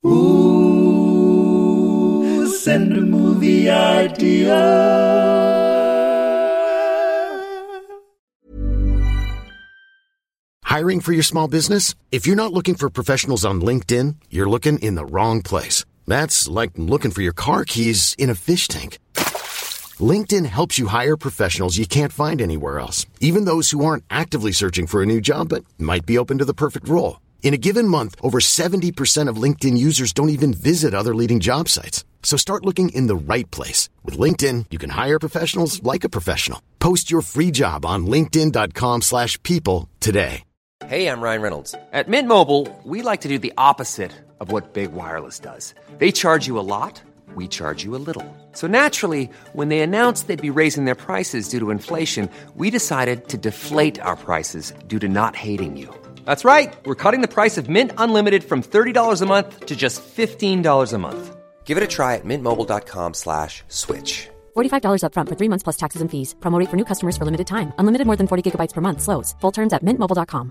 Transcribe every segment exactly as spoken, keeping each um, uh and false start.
Ooh, send a movie idea. Hiring for your small business? If you're not looking for professionals on LinkedIn, you're looking in the wrong place. That's like looking for your car keys in a fish tank. LinkedIn helps you hire professionals you can't find anywhere else, even those who aren't actively searching for a new job but might be open to the perfect role. In a given month, over seventy percent of LinkedIn users don't even visit other leading job sites. So start looking in the right place. With LinkedIn, you can hire professionals like a professional. Post your free job on linkedin.com slash people today. Hey, I'm Ryan Reynolds. At Mint Mobile, we like to do the opposite of what Big Wireless does. They charge you a lot, we charge you a little. So naturally, when they announced they'd be raising their prices due to inflation, we decided to deflate our prices due to not hating you. That's right. We're cutting the price of Mint Unlimited from thirty dollars a month to just fifteen dollars a month. Give it a try at mintmobile.com slash switch. forty-five dollars up front for three months plus taxes and fees. Promo rate for new customers for limited time. Unlimited more than forty gigabytes per month. Slows full terms at mint mobile dot com.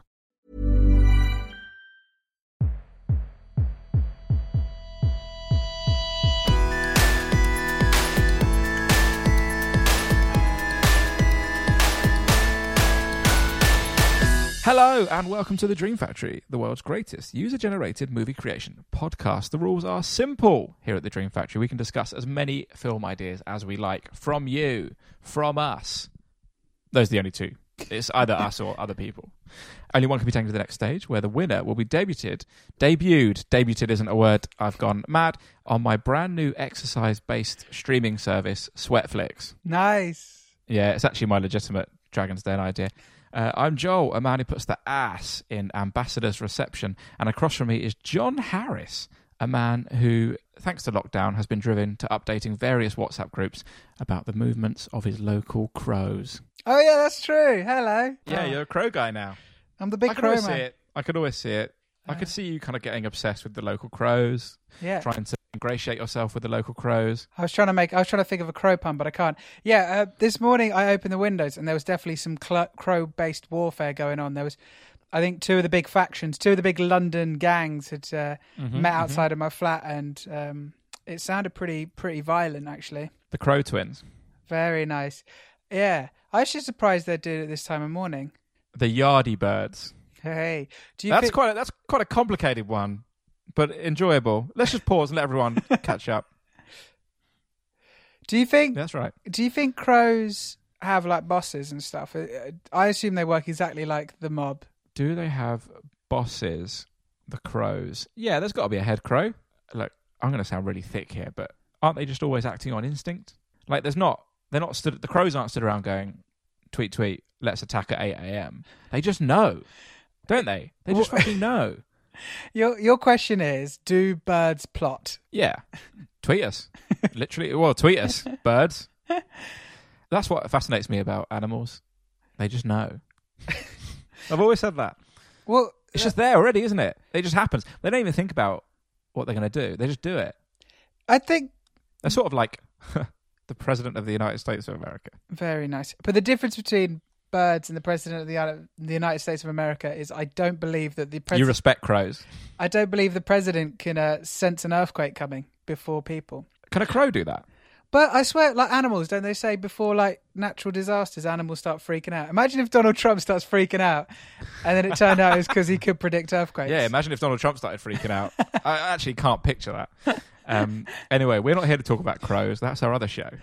Hello and welcome to The Dream Factory, the world's greatest user-generated movie creation podcast. The rules are simple here at The Dream Factory. We can discuss as many film ideas as we like from you, from us. Those are the only two. It's either us or other people. Only one can be taken to the next stage, where the winner will be debuted, debuted, debuted isn't a word, I've gone mad, on my brand new exercise-based streaming service, Sweatflix. Nice. Yeah, it's actually my legitimate Dragon's Den idea. Uh, I'm Joel, a man who puts the ass in Ambassador's reception, and across from me is John Harris, a man who, thanks to lockdown, has been driven to updating various WhatsApp groups about the movements of his local crows. Oh yeah, that's true. Hello. Yeah, oh. you're a crow guy now. I'm the big I can crow always man. see it. I could always see it. I Yeah. could see you kind of getting obsessed with the local crows, Yeah. trying to ingratiate yourself with the local crows. I was trying to make. I was trying to think of a crow pun, but I can't. Yeah. Uh, this morning I opened the windows and there was definitely some cl- crow-based warfare going on. There was, I think, two of the big factions, two of the big London gangs had uh, Mm-hmm, met mm-hmm. outside of my flat, and um, it sounded pretty, pretty violent actually. The Crow Twins. Very nice. Yeah. I was just surprised they did it this time of morning. The Yardie Birds. Hey, do you That's think- quite a, that's quite a complicated one, but enjoyable. Let's just pause and let everyone catch up. Do you think? That's right. Do you think crows have like bosses and stuff? Uh, I assume they work exactly like the mob. Do they have bosses, the crows? Yeah, there's got to be a head crow. Look, I'm going to sound really thick here, but aren't they just always acting on instinct? Like, there's not, they're not stood, the crows aren't stood around going, tweet, tweet, let's attack at eight a.m. They just know, don't they? They just fucking know. Your your question is, do birds plot? Yeah. Tweet us. Literally, well, tweet us, birds. That's what fascinates me about animals. They just know. I've always said that. Well, It's just there already, isn't it? It just happens. They don't even think about what they're going to do. They just do it. I think They're sort of like the President of the United States of America. very nice. But the difference between birds and the President of the, the United States of America is, I don't believe that the You president. respect crows. I don't believe the president can uh, sense an earthquake coming before people. Can a crow do that? But I swear, like animals, don't they say before like natural disasters, animals start freaking out? Imagine if Donald Trump starts freaking out, and then it turned out it's because he could predict earthquakes. Yeah, imagine if Donald Trump started freaking out. I actually can't picture that. Um, anyway, we're not here to talk about crows. That's our other show.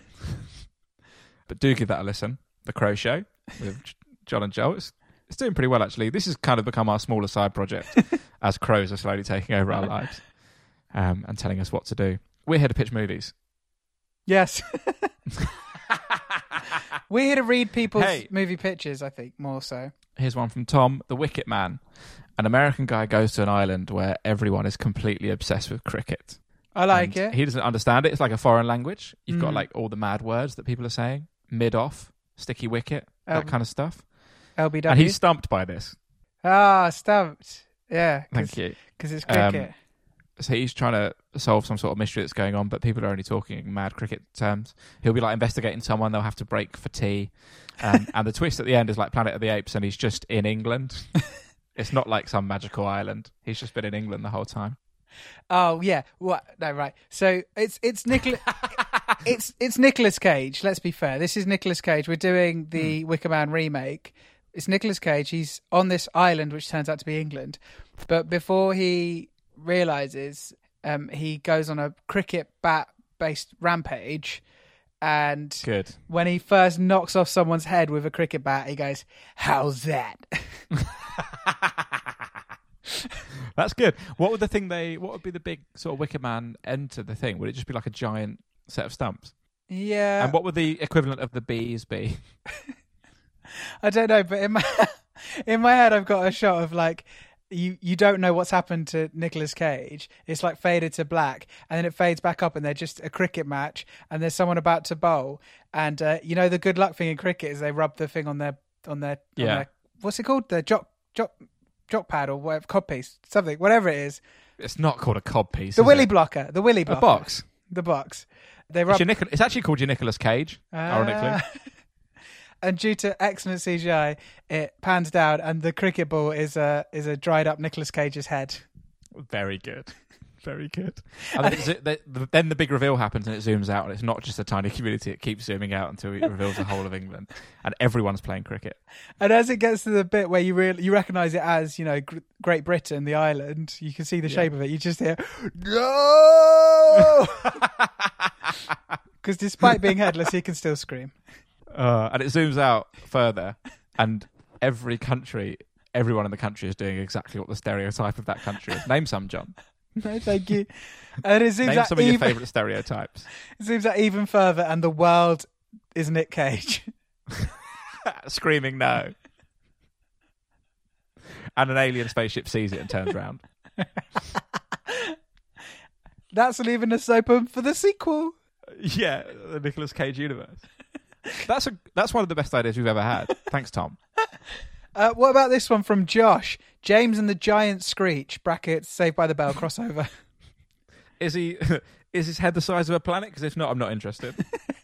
But do give that a listen. The Crow Show with John and Joel. It's, it's doing pretty well, actually. This has kind of become our smaller side project as crows are slowly taking over our lives um, and telling us what to do. We're here to pitch movies. Yes. We're here to read people's Hey. movie pictures, I think, more so. Here's one from Tom, the Wicket Man. An American guy goes to an island where everyone is completely obsessed with cricket. I like And it. He doesn't understand it. It's like a foreign language. You've got Mm. like all the mad words that people are saying. Mid-off, sticky wicket, that Um, kind of stuff. L B W. And he's stumped by this. Ah, stumped. Yeah. Thank you. Because it's Um, cricket. So he's trying to solve some sort of mystery that's going on, but people are only talking mad cricket terms. He'll be like investigating someone. They'll have to break for tea. Um, and the twist at the end is like Planet of the Apes, and he's just in England. It's not like some magical island. He's just been in England the whole time. Oh yeah, what? No, right. So it's it's Nicholas, it's it's Nicolas Cage. Let's be fair. This is Nicolas Cage. We're doing the mm. Wicker Man remake. It's Nicolas Cage. He's on this island, which turns out to be England. But before he realizes, um, he goes on a cricket bat-based rampage. And Good. when he first knocks off someone's head with a cricket bat, he goes, "How's that?" That's good. What would the thing they? What would be the big sort of Wicker Man end to the thing? Would it just be like a giant set of stumps? Yeah. And what would the equivalent of the bees be? I don't know, but in my in my head, I've got a shot of like you. You don't know what's happened to Nicolas Cage. It's like faded to black, and then it fades back up, and they're just a cricket match, and there's someone about to bowl, and uh, you know the good luck thing in cricket is they rub the thing on their on their yeah. On their, what's it called? The jock jock. jock pad or whatever, cod piece, something, whatever it is. It's not called a cod piece. The is willy it? blocker. The willy blocker. A box. The box. They rub. It's, your Nic- it's actually called your Nicolas Cage, uh, ironically. And due to excellent C G I, it pans down, and the cricket ball is a is a dried up Nicolas Cage's head. Very good. Very good. And then, it, the, the, then the big reveal happens and it zooms out, and it's not just a tiny community. It keeps zooming out until it reveals the whole of England, and everyone's playing cricket. And as it gets to the bit where you really you recognise it as, you know, Gr- Great Britain, the island, you can see the yeah. shape of it. You just hear no, because despite being headless, he can still scream. Uh, and it zooms out further, and every country, everyone in the country is doing exactly what the stereotype of that country is. Name some, John. No, thank you. And it zooms Name out some of even, your favourite stereotypes. It zooms out even further, and the world is Nick Cage. Screaming no. And an alien spaceship sees it and turns around. That's leaving us open for the sequel. Yeah, the Nicolas Cage universe. That's a that's one of the best ideas we've ever had. Thanks, Tom. Uh, what about this one from Josh? James and the Giant Screech, brackets, Saved by the Bell crossover. Is he? Is his head the size of a planet? Because if not, I'm not interested.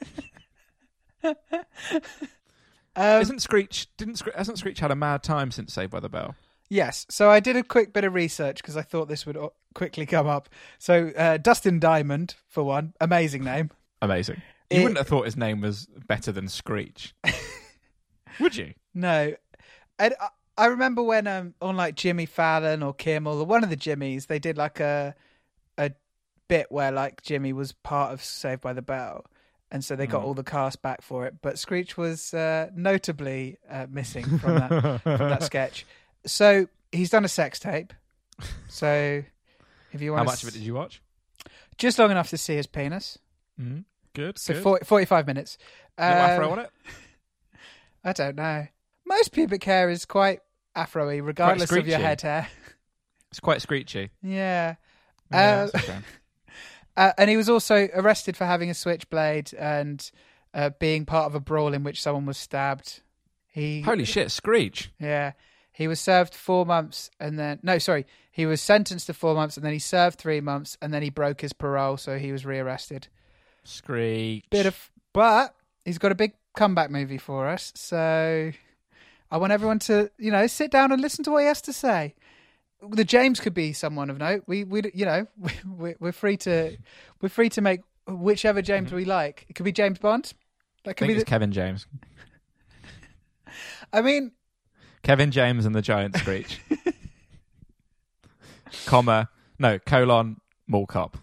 um, Isn't Screech? Didn't Screech, hasn't Screech had a mad time since Saved by the Bell? Yes. So I did a quick bit of research because I thought this would quickly come up. So uh, Dustin Diamond, for one, amazing name. Amazing. You it, wouldn't have thought his name was better than Screech, would you? No. And I, I remember when um, on like Jimmy Fallon or Kimmel or one of the Jimmys, they did like a a bit where like Jimmy was part of Saved by the Bell, and so they got mm. all the cast back for it. But Screech was uh, notably uh, missing from that from that sketch. So he's done a sex tape. So if you want, how to much s- of it did you watch? Just long enough to see his penis. Mm. Good. So good. forty, forty-five minutes. No um, afro on it? I don't know. Most pubic hair is quite afro-y, regardless of your head hair. It's quite screechy. Yeah. yeah uh, uh, and he was also arrested for having a switchblade and uh, being part of a brawl in which someone was stabbed. He Holy shit, Screech. Yeah. He was served four months and then... No, sorry. He was sentenced to four months and then he served three months and then he broke his parole, so he was rearrested. Screech. Bit of... But he's got a big comeback movie for us, so... I want everyone to, you know, sit down and listen to what he has to say. The James could be someone of note. We, we, you know, we, we're free to, we're free to make whichever James mm-hmm. we like. It could be James Bond. That could I think be it's the... Kevin James. I mean, Kevin James and the Giant Screech. Comma, no colon, Mall Cop.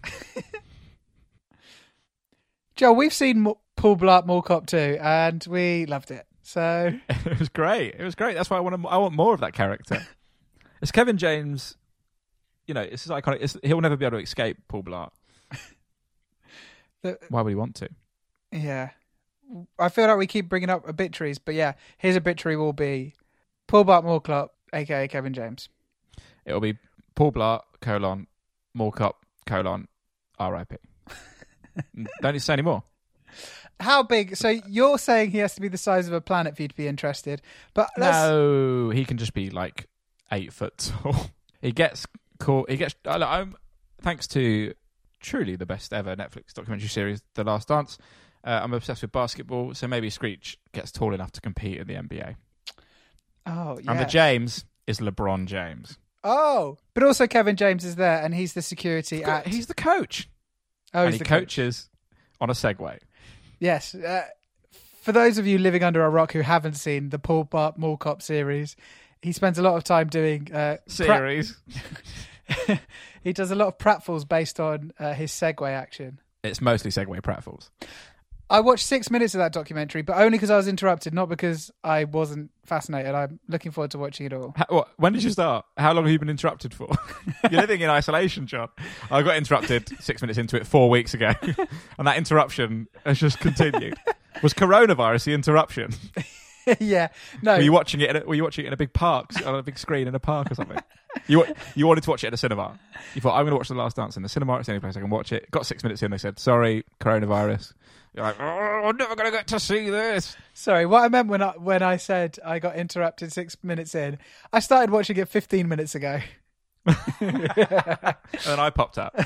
Joe, we've seen Paul Blart Mall Cop too, and we loved it. So it was great. It was great. That's why I want. I want more of that character. It's Kevin James. You know, it's his iconic. It's, he'll never be able to escape Paul Blart. the, why would he want to? Yeah, I feel like we keep bringing up obituaries, but yeah, his obituary will be Paul Blart Mall Cop, aka Kevin James. It'll be Paul Blart colon Mall Cop colon R I P. Don't need to say any more. How big? So you're saying he has to be the size of a planet for you to be interested? But no, he can just be like eight foot tall. He gets cool. He gets. I'm thanks to truly the best ever Netflix documentary series, The Last Dance. Uh, I'm obsessed with basketball, so maybe Screech gets tall enough to compete in the N B A. Oh, yeah. And the James is LeBron James. Oh, but also Kevin James is there, and he's the security at. He's the coach. Oh, and he's he the coach. coaches on a Segway. Yes. Uh, for those of you living under a rock who haven't seen the Paul Bart Mall Cop series, he spends a lot of time doing uh, Series. Pra- he does a lot of pratfalls based on uh, his Segway action. It's mostly Segway pratfalls. I watched six minutes of that documentary, but only because I was interrupted, not because I wasn't fascinated. I'm looking forward to watching it all. How, what, when did you start? How long have you been interrupted for? You're living in isolation, John. I got interrupted six minutes into it four weeks ago, and that interruption has just continued. Was coronavirus the interruption? Yeah, no. Were you watching it? In a, were you watching it in a big park, on a big screen in a park or something? You you wanted to watch it at a cinema. You thought, I'm going to watch The Last Dance in the cinema. It's the only place I can watch it. Got six minutes in, they said, sorry, coronavirus. You're like, oh, I'm never going to get to see this. Sorry, what I meant when I when I said I got interrupted six minutes in, I started watching it fifteen minutes ago. And then I popped up.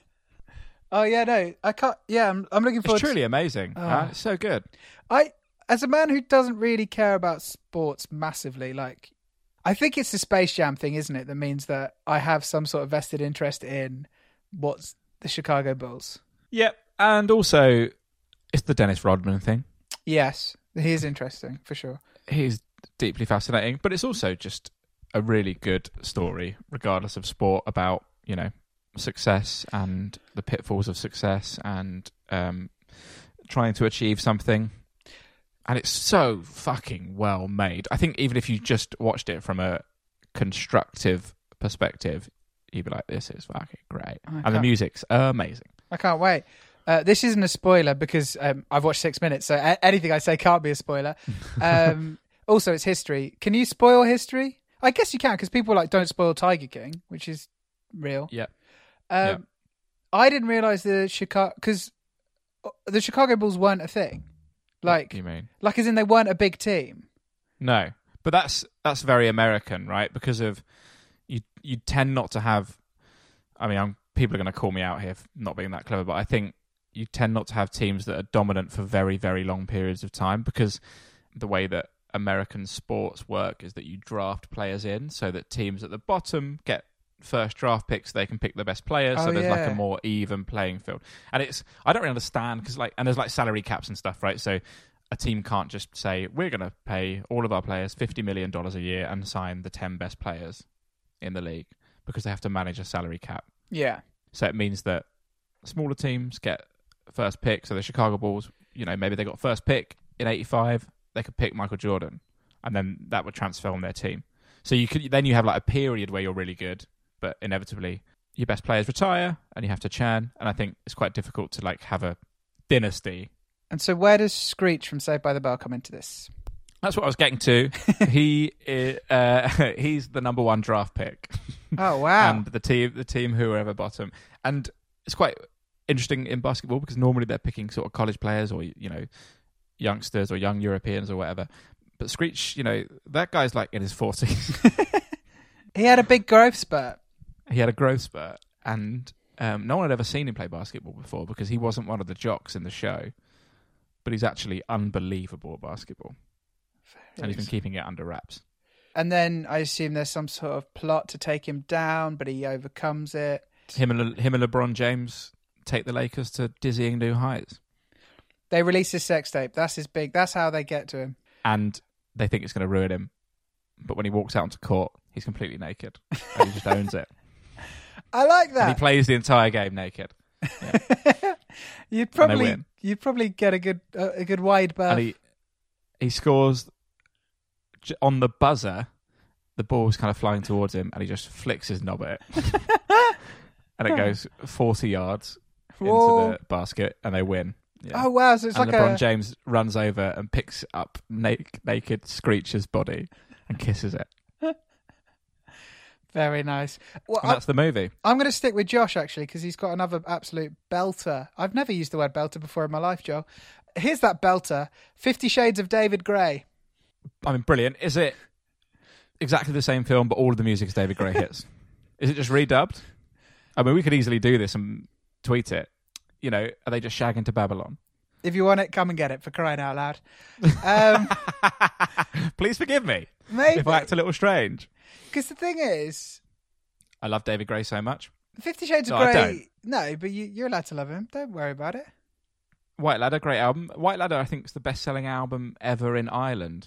Oh yeah, no, I can't. Yeah, I'm, I'm looking forward. It's truly to, amazing. Oh. Huh? It's so good. I, as a man who doesn't really care about sports massively, like, I think it's the Space Jam thing, isn't it? That means that I have some sort of vested interest in what's the Chicago Bulls. Yep, and also it's the Dennis Rodman thing. Yes, he is interesting for sure. He's deeply fascinating, but it's also just a really good story, regardless of sport, about, you know, success and the pitfalls of success and um, trying to achieve something. And it's so fucking well made. I think even if you just watched it from a constructive perspective, you'd be like, this is fucking great. I And the music's amazing. I can't wait. Uh, this isn't a spoiler because um, I've watched six minutes, so a- anything I say can't be a spoiler. Um, also, it's history. Can you spoil history? I guess you can, because people like don't spoil Tiger King, which is real. Yeah. Um, Yep. I didn't realize the Chicago because the Chicago Bulls weren't a thing. Like, What do you mean? like as in they weren't a big team. No, but that's that's very American, right? Because of you, you tend not to have. I mean, I'm, people are going to call me out here for not being that clever, but I think you tend not to have teams that are dominant for very, very long periods of time, because the way that American sports work is that you draft players in so that teams at the bottom get first draft picks, they can pick the best players, Oh, so there's like yeah. a more even playing field. And it's I don't really understand, because like and there's like salary caps and stuff, right? So a team can't just say, we're going to pay all of our players fifty million dollars a year and sign the ten best players in the league, because they have to manage a salary cap. Yeah. So it means that smaller teams get first pick. So the Chicago Bulls, you know, maybe they got first pick in eighty-five, they could pick Michael Jordan, and then that would transfer on their team. So you could then you have like a period where you're really good, but inevitably your best players retire and you have to churn. And I think it's quite difficult to like have a dynasty. And so where does Screech from Saved by the Bell come into this? That's what I was getting to. he is, uh, he's the number one draft pick. Oh, wow. And the team, the team who are ever bottom. And it's quite interesting in basketball, because normally they're picking sort of college players or, you know, youngsters or young Europeans or whatever. But Screech, you know, that guy's like in his forties. He had a big growth spurt. He had a growth spurt, and um, no one had ever seen him play basketball before, because he wasn't one of the jocks in the show. But he's actually unbelievable at basketball. And he's been keeping it under wraps. And then I assume there's some sort of plot to take him down, but he overcomes it. Him and Le- him and LeBron James take the Lakers to dizzying new heights. They release his sex tape. That's his big. That's how they get to him. And they think it's going to ruin him. But when he walks out onto court, he's completely naked. And he just owns it. I like And that. he plays the entire game naked. Yeah. You'd probably win. you'd probably get a good uh, a good wide berth. And he he scores j- on the buzzer. The ball's kind of flying towards him, and he just flicks his knob at it. And it goes forty yards Whoa. into the basket, and they win. Yeah. Oh wow! So it's and like LeBron a James runs over and picks up naked, naked Screech's body and kisses it. very nice. Well, And that's the movie. I'm going to stick with Josh actually, because he's got another absolute belter. I've never used the word belter before in my life, Joel. Here's that belter: Fifty Shades of David Gray. I mean, brilliant. Is it exactly the same film, but all of the music is David Gray hits? Is it just redubbed? I mean, we could easily do this and tweet it. You know, are they just shagging to Babylon? If you want it, come and get it, for crying out loud. Um, Please forgive me maybe. if I act a little strange. Because the thing is, I love David Gray so much. Fifty Shades of No, I Grey. don't. No, but you, you're allowed to love him. Don't worry about it. White Ladder, great album. White Ladder, I think, is the best-selling album ever in Ireland.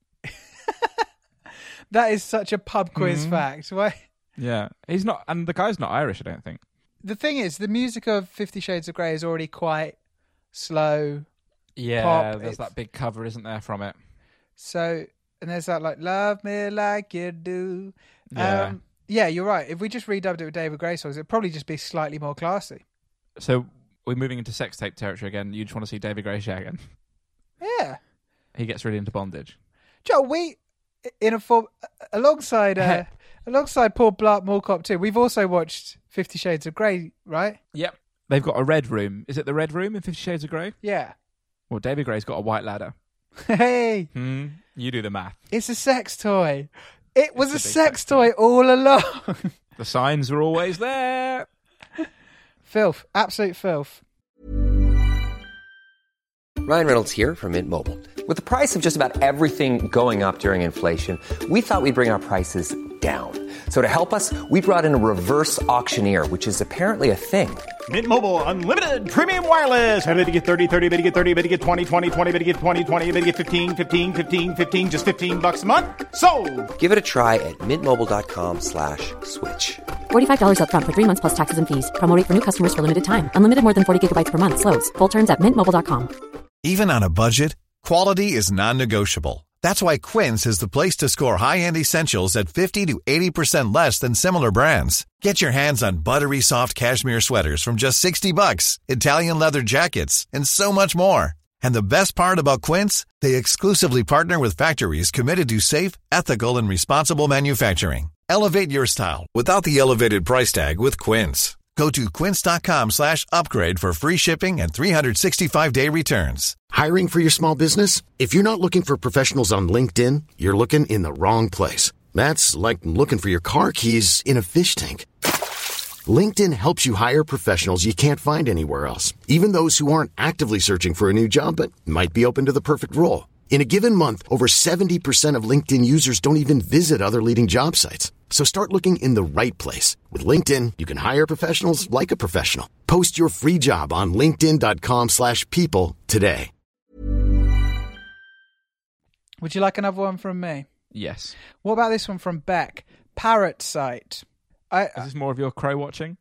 That is such a pub quiz Mhm. fact. Why? Yeah, he's not, and the guy's not Irish, I don't think. The thing is, the music of Fifty Shades of Grey is already quite slow. Yeah, Pop, there's it's- that big cover, isn't there, from it? So, and there's that like, love me like you do. Yeah. Um, yeah, you're right. If we just redubbed it with David Gray songs, it'd probably just be slightly more classy. So we're moving into sex tape territory again. You just want to see David Gray shagging. Yeah. He gets really into bondage. Joe, we, in a form, alongside, uh, alongside Paul Blart Mall Cop two, we've also watched Fifty Shades of Grey, right? Yep. They've got a red room. Is it the red room in Fifty Shades of Grey? Yeah. Well, David Gray's got a white ladder. Hey, Hmm. You do the math. it's a sex toy. It was a, It's a big sex sex toy all along. The signs were always there. Filth. Absolute filth. Ryan Reynolds here from Mint Mobile. With the price of just about everything going up during inflation, we thought we'd bring our prices down. So to help us, we brought in a reverse auctioneer, which is apparently a thing. Mint Mobile Unlimited Premium Wireless. How to get thirty, thirty, how to get thirty, how to get twenty, twenty, twenty, how to get twenty, twenty, how to get fifteen, fifteen, fifteen, fifteen, just fifteen bucks a month? Sold! Give it a try at mintmobile.com slash switch. forty-five dollars up front for three months plus taxes and fees. Promo rate for new customers for limited time. Unlimited more than forty gigabytes per month. Slows full terms at mint mobile dot com. Even on a budget, quality is non-negotiable. That's why Quince is the place to score high-end essentials at fifty to eighty percent less than similar brands. Get your hands on buttery soft cashmere sweaters from just sixty bucks, Italian leather jackets, and so much more. And the best part about Quince, they exclusively partner with factories committed to safe, ethical, and responsible manufacturing. Elevate your style without the elevated price tag with Quince. Go to quince.com slash upgrade for free shipping and three sixty-five day returns. Hiring for your small business? If you're not looking for professionals on LinkedIn, you're looking in the wrong place. That's like looking for your car keys in a fish tank. LinkedIn helps you hire professionals you can't find anywhere else, even those who aren't actively searching for a new job but might be open to the perfect role. In a given month, over seventy percent of LinkedIn users don't even visit other leading job sites. So start looking in the right place. With LinkedIn, you can hire professionals like a professional. Post your free job on linkedin.com slash people today. Would you like another one from me? Yes. What about this one from Beck? Parrot Site. I, Is this more of your crow watching?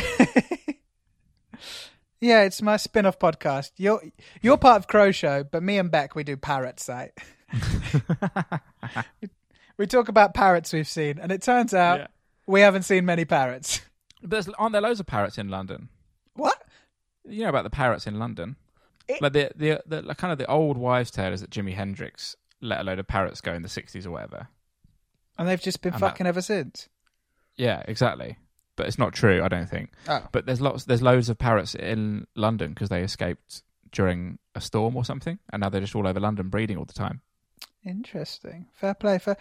yeah, it's my spin-off podcast. You're you're part of Crow Show, but me and Beck, we do Parrot Site. we, we talk about parrots we've seen, and it turns out Yeah. we haven't seen many parrots. But there's, aren't there loads of parrots in London? What? You know about the parrots in London? It- Like the, the, the like kind of the old wives' tale is that Jimi Hendrix let a load of parrots go in the sixties or whatever. And they've just been And that- fucking ever since. Yeah, exactly. But it's not true, I don't think. Oh. But there's lots, there's loads of parrots in London because they escaped during a storm or something, and now they're just all over London breeding all the time. Interesting. Fair play. Fair.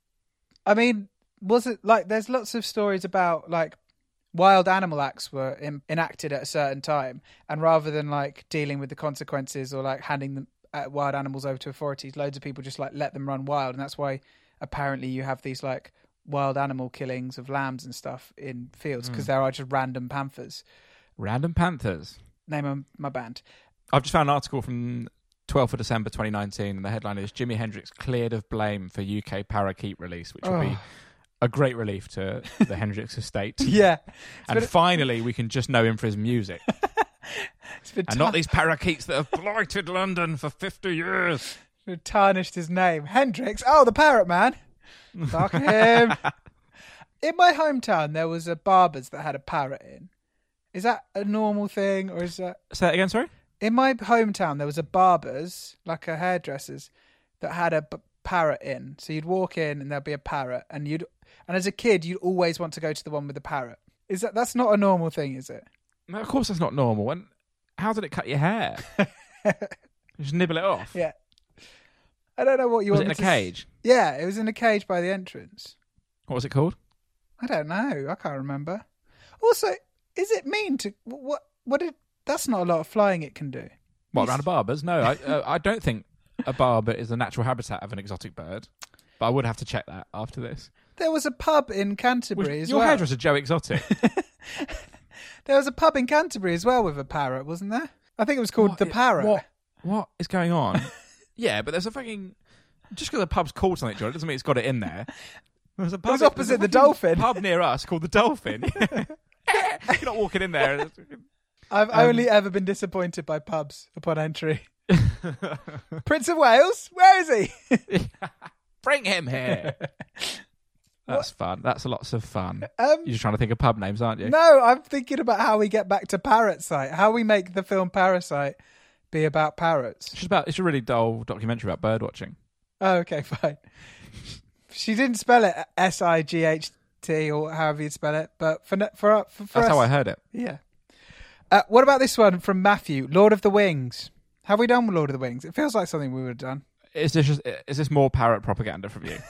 I mean, was it like there's lots of stories about like wild animal acts were in, enacted at a certain time, and rather than like dealing with the consequences or like handing them uh, wild animals over to authorities, loads of people just like let them run wild, and that's why apparently you have these like wild animal killings of lambs and stuff in fields because there are just random panthers. Random panthers. Name of my band. I've just found an article from twelfth of December twenty nineteen, and the headline is Jimi Hendrix cleared of blame for U K parakeet release, which would be Oh. a great relief to the Hendrix estate. Yeah, And finally, we can just know him for his music. it's been And not these parakeets that have blighted London for fifty years. Who tarnished his name. Hendrix. Oh, the parrot man. Fuck him. In my hometown, there was a barber's that had a parrot in. Is that a normal thing, or is that... Say that again, sorry? In my hometown, there was a barber's, like a hairdresser's, that had a b- parrot in. So you'd walk in and there'd be a parrot, and you'd... And as a kid, you'd always want to go to the one with the parrot. Is that... That's not a normal thing, is it? No, of course that's not normal. And how did it cut your hair? Just nibble it off? Yeah. I don't know what you Was want it in me a to s- cage? Yeah, it was in a cage by the entrance. What was it called? I don't know. I can't remember. Also, is it mean to what? What did? That's not a lot of flying it can do. What, around a barber's? No, I, uh, I don't think a barber is the natural habitat of an exotic bird. But I would have to check that after this. There was a pub in Canterbury Was as your well. hairdresser Joe Exotic? There was a pub in Canterbury as well with a parrot, wasn't there? I think it was called What The i- Parrot. What, what is going on? Yeah, but there's a fucking... Just because a pub's called something, John, it doesn't mean it's got it in there. There's a pub, was there's opposite a the fucking Dolphin. pub near us called the Dolphin. You're not walking in there. I've Um, only ever been disappointed by pubs upon entry. Prince of Wales, where is he? Bring him here. That's fun. That's lots of fun. Um, You're just trying to think of pub names, aren't you? No, I'm thinking about how we get back to Parasite. How we make the film Parasite be about parrots. It's just about. It's a really dull documentary about bird watching. Oh, okay, fine. She didn't spell it S I G H T or however you spell it, but for for for, for That's us, how I heard it. Yeah. Uh, what about this one from Matthew? Lord of the Wings. Have we done with Lord of the Wings? It feels like something we would have done. Is this just, is this more parrot propaganda from you?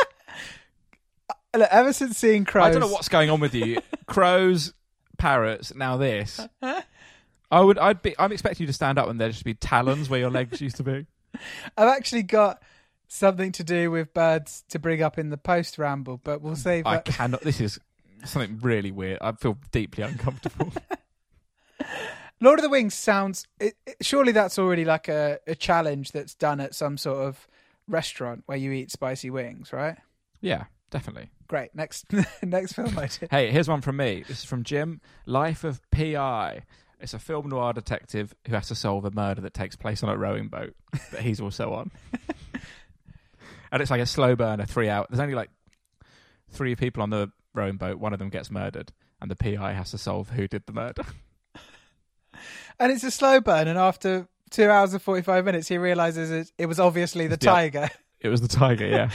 Look, ever since seeing Crows, I don't know what's going on with you. Crows, parrots, now this. I would. I'd be. I'm expecting you to stand up and there just be talons where your legs used to be. I've actually got something to do with birds to bring up in the post ramble, but we'll save I that. cannot. This is something really weird. I feel deeply uncomfortable. Lord of the Wings sounds... It, it, surely that's already like a, a challenge that's done at some sort of restaurant where you eat spicy wings, right? Yeah, definitely. Great. Next next film idea. Hey, here's one from me. This is from Jim. Life of P I. It's a film noir detective who has to solve a murder that takes place on a rowing boat that he's also on. And it's like a slow burner, three hours. There's only like three people on the rowing boat. One of them gets murdered, and the P I has to solve who did the murder. And it's a slow burn, and after two hours and forty-five minutes, he realises it, it was obviously the Yeah. tiger. It was the tiger, yeah.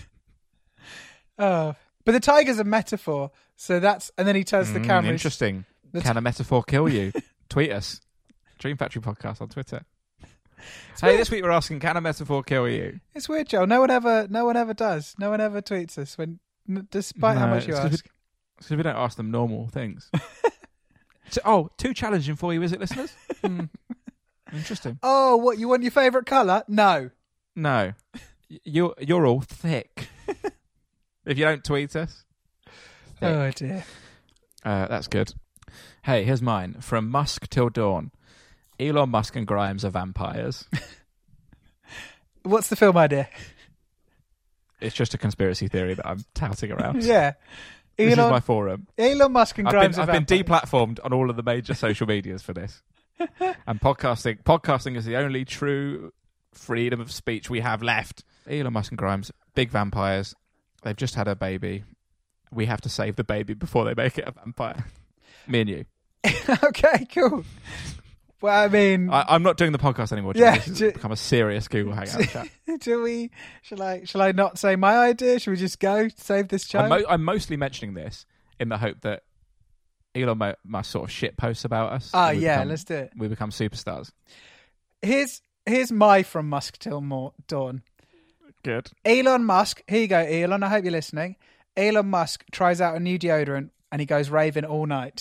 Oh, but the tiger's a metaphor, so that's... And then he turns the Mm, camera... interesting. The Can a metaphor kill you? Tweet us. Dream Factory Podcast on Twitter. Hey, this week we're asking, can a metaphor kill you? It's weird, Joel. No one ever, no one ever does. No one ever tweets us when, n- despite how No, much you it's 'cause ask. Because we don't ask them normal things. So, oh, too challenging for you, is it, listeners? Hmm. Interesting. Oh, what, you want your favourite colour? No. No. Y- You're, you're all thick. If you don't tweet us. thick. Oh, dear. Uh, that's good. Hey, here's mine. From Musk till dawn. Elon Musk and Grimes are vampires. What's the film idea? It's just a conspiracy theory that I'm touting around. Yeah. This Elon, is my forum. Elon Musk and I've Grimes been, are I've been vampires. deplatformed on all of the major social medias for this. And podcasting podcasting is the only true freedom of speech we have left. Elon Musk and Grimes, big vampires. They've just had a baby. We have to save the baby before they make it a vampire. Me and you. Okay, cool. Well, I mean, I, I'm not doing the podcast anymore. Jim. Yeah, This has ju- become a serious Google Hangout chat. do we? Shall I? Shall I not say my idea? Shall we just go save this I'm, child? mo- I'm mostly mentioning this in the hope that Elon Mu- Musk sort of shit posts about us. Ah, and we yeah, become- let's do it. We become superstars. Here's here's my from Musk till more dawn. Good. Elon Musk. Here you go, Elon. I hope you're listening. Elon Musk tries out a new deodorant and he goes raving all night.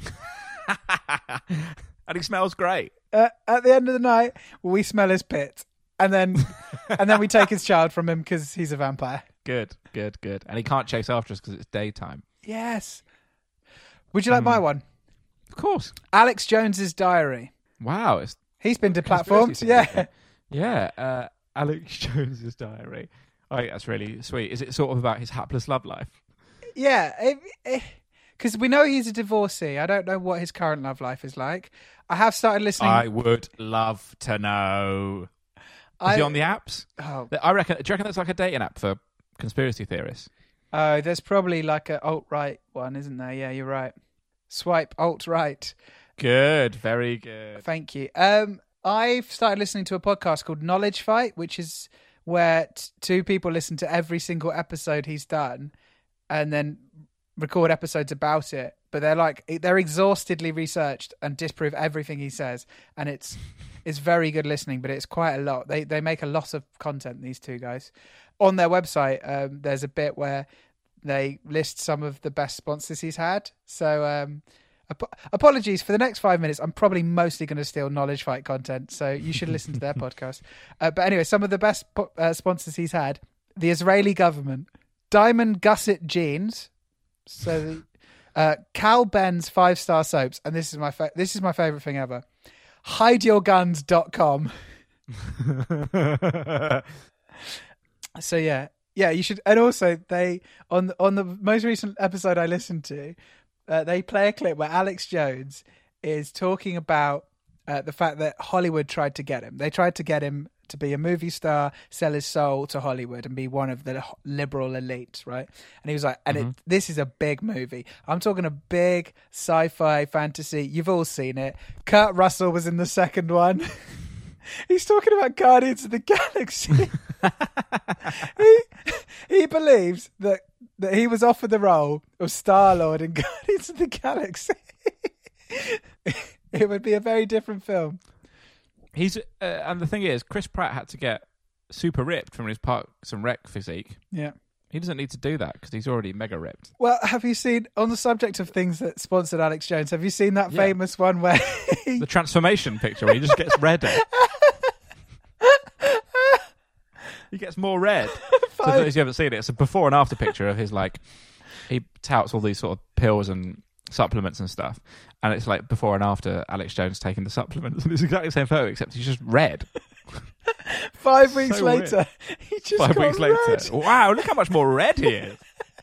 And he smells great. Uh, at the end of the night, we smell his pit, and then and then we take his child from him because he's a vampire. Good, good, good. And he can't chase after us because it's daytime. Yes. Would you like Hmm. my one? Of course. Alex Jones's diary. Wow. It's He's been conspiracy deplatformed. theory. Yeah. Yeah. Uh, Alex Jones's diary. I think that's really sweet. Is it sort of about his hapless love life? Yeah. Because we know he's a divorcee. I don't know what his current love life is like. I have started listening. I would love to know. Is I, he on the apps? Oh, I reckon. Do you reckon that's like a dating app for conspiracy theorists? oh, there's probably like an alt-right one, isn't there? Yeah, you're right. Swipe alt-right. Good. Very good. Thank you. Um, I've started listening to a podcast called Knowledge Fight, which is where t- two people listen to every single episode he's done and then record episodes about it. But they're like, they're exhaustively researched and disprove everything he says. And it's it's very good listening, but it's quite a lot. They they make a lot of content, these two guys. On their website, um, there's a bit where they list some of the best sponsors he's had. So um, ap- apologies for the next five minutes. I'm probably mostly going to steal Knowledge Fight content, so you should listen to their podcast. Uh, but anyway, some of the best po- uh, sponsors he's had: the Israeli government, Diamond Gusset Jeans. So, uh, Cal Ben's five star soaps, and this is my fa- this is my favorite thing ever. hide your guns dot com. So yeah, yeah, you should. And also, they on on the most recent episode I listened to, uh, they play a clip where Alex Jones is talking about uh, the fact that Hollywood tried to get him. They tried to get him to be a movie star, sell his soul to Hollywood, and be one of the liberal elite, right? And he was like, and mm-hmm. it, this is a big movie. I'm talking a big sci-fi fantasy. You've all seen it. Kurt Russell was in the second one. He's talking about Guardians of the Galaxy. he, he believes that, that he was offered the role of Star-Lord in Guardians of the Galaxy. It would be a very different film. He's uh, and the thing is, Chris Pratt had to get super ripped from his Parks and Rec physique. Yeah. He doesn't need to do that because he's already mega ripped. Well, have you seen, on the subject of things that sponsored Alex Jones, have you seen that yeah. famous one where he... The transformation picture where he just gets redder? He gets more red. So for those who haven't seen it, it's a before and after picture of his, like, he touts all these sort of pills and supplements and stuff, and it's like before and after Alex Jones taking the supplements, and it's exactly the same photo except he's just red. Five weeks so later, weird. he just Five got weeks red. later, wow! Look how much more red he is.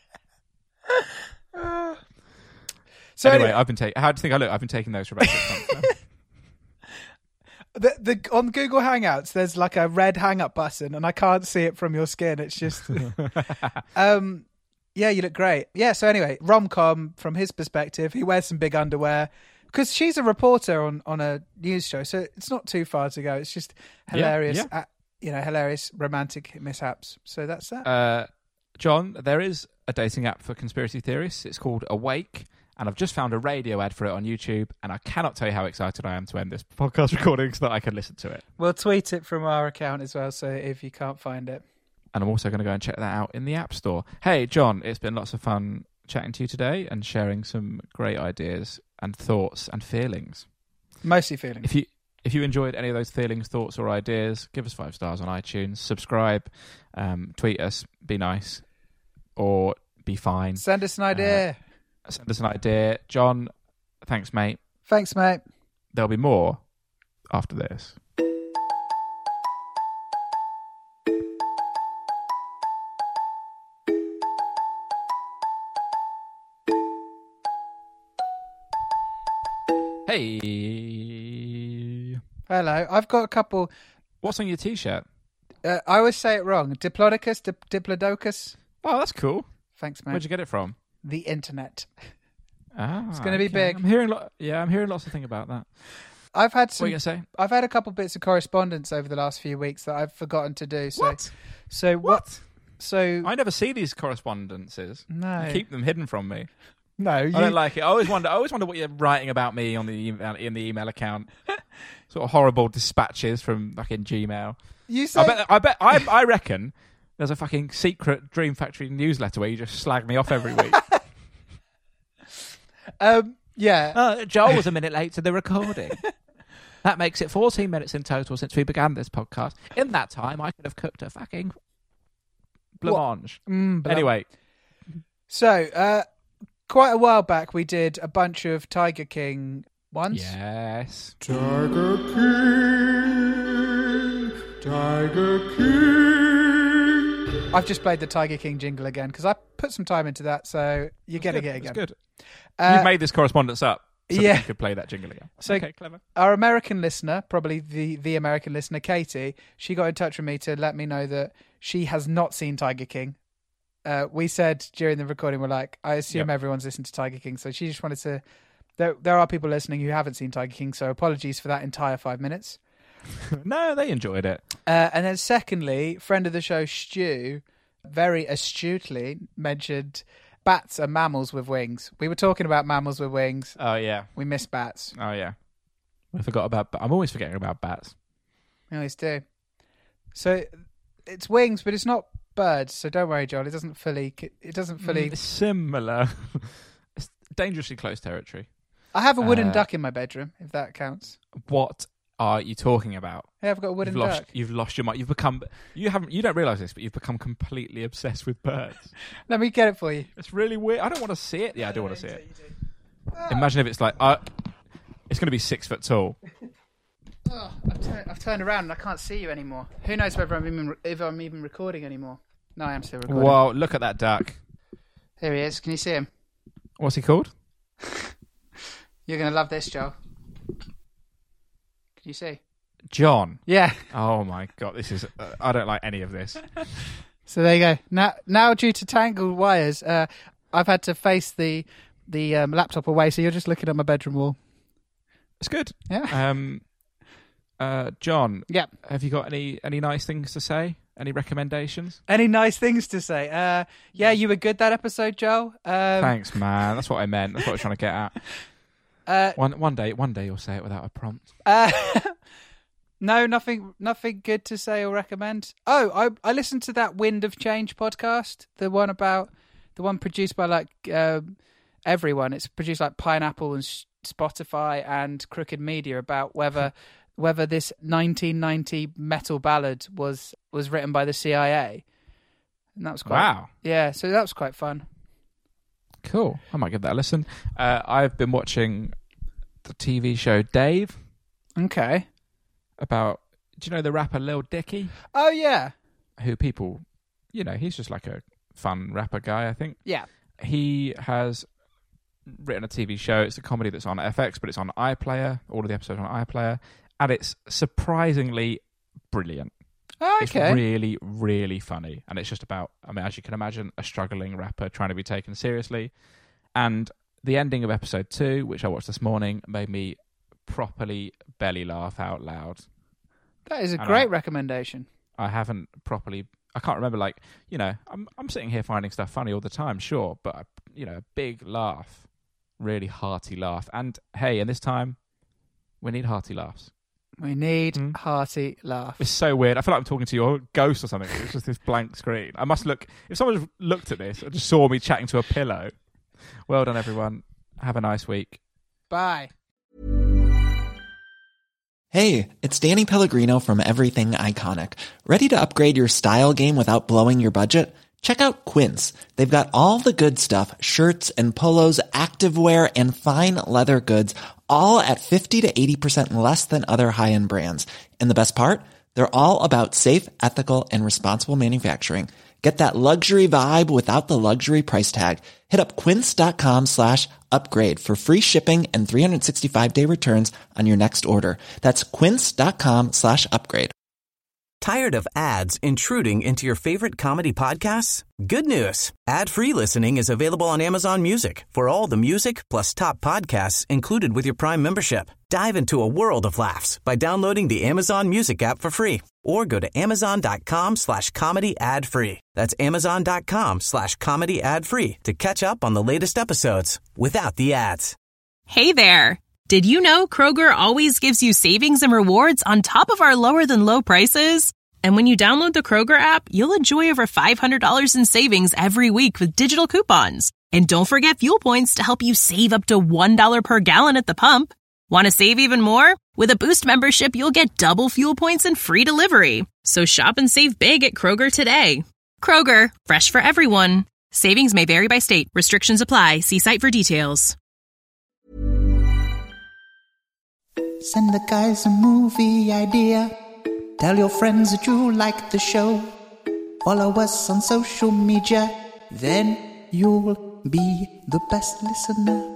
uh, so anyway, anyway, I've been taking. How do you think I look? I've been taking those for about six months now. The, the on Google Hangouts, there's like a red hang-up button, and I can't see it from your skin. It's just, um, yeah, you look great. Yeah. So anyway, rom-com from his perspective, he wears some big underwear because she's a reporter on, on a news show, so it's not too far to go. It's just hilarious, yeah, yeah. Uh, you know, hilarious romantic mishaps. So that's that. Uh, John, there is a dating app for conspiracy theorists. It's called Awake. And I've just found a radio ad for it on YouTube, and I cannot tell you how excited I am to end this podcast recording so that I can listen to it. We'll tweet it from our account as well, so if you can't find it. And I'm also going to go and check that out in the App Store. Hey, John, it's been lots of fun chatting to you today and sharing some great ideas and thoughts and feelings. Mostly feelings. If you if you enjoyed any of those feelings, thoughts, or ideas, give us five stars on iTunes, subscribe, um, tweet us, be nice, or be fine. Send us an idea. Uh, Send us an idea. John, thanks, mate. Thanks, mate. There'll be more after this. Hey. Hello. I've got a couple... What's on your T-shirt? Uh, I always say it wrong. Diplodocus? Dip- Diplodocus? Oh, that's cool. Thanks, mate. Where'd you get it from? The internet. Ah, it's going to be okay. big. I'm hearing, lo- yeah, I'm hearing lots of things about that. I've had some. What are you going to say? I've had a couple bits of correspondence over the last few weeks that I've forgotten to do. So, What? So what? What? So I never see these correspondences. No. You keep them hidden from me. no, you, I don't like it. I always wonder. I always wonder what you're writing about me on the email, in the email account. Sort of horrible dispatches from fucking Gmail. you say I bet. I bet. I, I reckon there's a fucking secret Dream Factory newsletter where you just slag me off every week. um, yeah. Uh, Joel was a minute late to the recording. That makes it fourteen minutes in total since we began this podcast. In that time, I could have cooked a fucking blancmange. Mm, blah. Anyway, So, uh, quite a while back, we did a bunch of Tiger King ones. yes. Tiger King, Tiger King. I've just played the Tiger King jingle again because I put some time into that, so you're getting it again. That's good. Uh, You've made this correspondence up so yeah. that you could play that jingle again. So- okay, clever. Our American listener, probably the, the American listener, Katie, she got in touch with me to let me know that she has not seen Tiger King. Uh, we said during the recording, we're like, I assume Yep. everyone's listened to Tiger King, so she just wanted to... There, there are people listening who haven't seen Tiger King, so apologies for that entire five minutes. No, they enjoyed it. Uh, and then secondly, friend of the show, Stu, very astutely mentioned bats are mammals with wings. We were talking about mammals with wings. Oh, yeah. We missed bats. Oh, yeah. I forgot about... I'm always forgetting about bats. We always do. So it's wings, but it's not birds. So don't worry, Joel. It doesn't fully... It doesn't fully... Mm, similar. It's dangerously close territory. I have a wooden uh, duck in my bedroom, if that counts. What are you talking about? Yeah, I've got a wooden you've lost, duck. You've lost your mind. You've become. You haven't. You don't realise this, but you've become completely obsessed with birds. Let me get it for you. It's really weird. I don't want to see it. Yeah, I do want to see it. Imagine if it's like, uh, it's going to be six foot tall. Oh, I've, tur- I've turned around and I can't see you anymore. Who knows whether I'm even if I'm even recording anymore? No, I am still recording. Whoa! Look at that duck. Here he is. Can you see him? What's he called? You're going to love this, Joel. Can you see? John. Yeah. Oh my god, this is. Uh, I don't like any of this. So there you go. Now, now due to tangled wires, uh, I've had to face the the um, laptop away. So you're just looking at my bedroom wall. It's good. Yeah. Um. Uh, John. Yep. Have you got any any nice things to say? Any recommendations? Any nice things to say? Uh, yeah, you were good that episode, Joel. Um, Thanks, man. That's what I meant. That's what I was trying to get at. Uh, one one day, one day you'll say it without a prompt. Uh, no, nothing, nothing good to say or recommend. Oh, I I listened to that Wind of Change podcast, the one about the one produced by like uh, everyone. It's produced like Pineapple and Spotify and Crooked Media about whether whether this nineteen ninety metal ballad was was written by the C I A, and that was quite wow. Yeah, so that was quite fun. Cool. I might give that a listen. Uh, I've been watching the T V show Dave. Okay. About, do you know the rapper Lil Dicky? Oh, yeah. Who people, you know, he's just like a fun rapper guy, I think. Yeah. He has written a T V show. It's a comedy that's on F X, but it's on iPlayer. All of the episodes are on iPlayer. And it's surprisingly brilliant. Oh, okay. It's really, really funny. And it's just about, I mean, as you can imagine, a struggling rapper trying to be taken seriously. And the ending of episode two, which I watched this morning, made me properly belly laugh out loud. That is a and great I, recommendation. I haven't properly, I can't remember, like, you know, I'm I'm sitting here finding stuff funny all the time, sure. But, you know, a big laugh, really hearty laugh. And hey, in this time, we need hearty laughs. We need Hmm? hearty laugh. It's so weird. I feel like I'm talking to your ghost or something. It's just this blank screen. I must look... If someone looked at this and just saw me chatting to a pillow... Well done, everyone. Have a nice week. Bye. Hey, it's Danny Pellegrino from Everything Iconic. Ready to upgrade your style game without blowing your budget? Check out Quince. They've got all the good stuff, shirts and polos, activewear, and fine leather goods, all at fifty to eighty percent less than other high-end brands. And the best part? They're all about safe, ethical, and responsible manufacturing. Get that luxury vibe without the luxury price tag. Hit up quince.com slash upgrade for free shipping and three sixty-five day returns on your next order. That's quince.com slash upgrade. Tired of ads intruding into your favorite comedy podcasts? Good news. Ad-free listening is available on Amazon Music for all the music plus top podcasts included with your Prime membership. Dive into a world of laughs by downloading the Amazon Music app for free or go to amazon.com slash comedy ad free. That's amazon.com slash comedy ad free to catch up on the latest episodes without the ads. Hey there. Did you know Kroger always gives you savings and rewards on top of our lower than low prices? And when you download the Kroger app, you'll enjoy over five hundred dollars in savings every week with digital coupons. And don't forget fuel points to help you save up to one dollar per gallon at the pump. Want to save even more? With a Boost membership, you'll get double fuel points and free delivery. So shop and save big at Kroger today. Kroger, fresh for everyone. Savings may vary by state. Restrictions apply. See site for details. Send the guys a movie idea. Tell your friends that you like the show. Follow us on social media. Then you'll be the best listener.